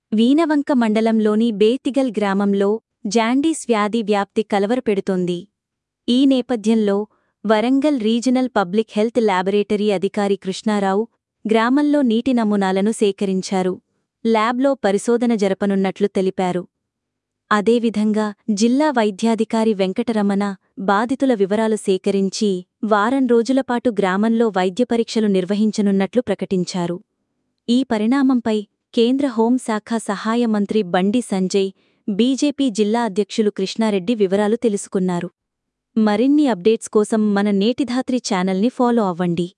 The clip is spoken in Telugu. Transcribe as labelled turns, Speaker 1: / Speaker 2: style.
Speaker 1: వీణవంక మండలంలోని బేతిగల్ గ్రామంలో జాండీస్ వ్యాధి వ్యాప్తి కలవరపెడుతోంది. ఈ నేపథ్యంలో Warangal regional public health laboratory అధికారి కృష్ణారావు గ్రామంలో నీటి నమూనాలను సేకరించారు. ల్యాబ్లో పరిశోధన జరపనున్నట్లు తెలిపారు. అదేవిధంగా జిల్లా వైద్యాధికారి వెంకటరమణ బాధితుల వివరాలు సేకరించి వారం రోజులపాటు గ్రామంలో వైద్య పరీక్షలు నిర్వహించనున్నట్లు ప్రకటించారు. ఈ పరిణామంపై కేంద్ర హోంశాఖ సహాయ మంత్రి బండి సంజయ్, బీజేపీ జిల్లా అధ్యక్షులు కృష్ణారెడ్డి వివరాలు తెలుసుకున్నారు. మరిన్ని అప్డేట్స్ కోసం మన నేటిధాత్రి ఛానల్ని ఫాలో అవ్వండి.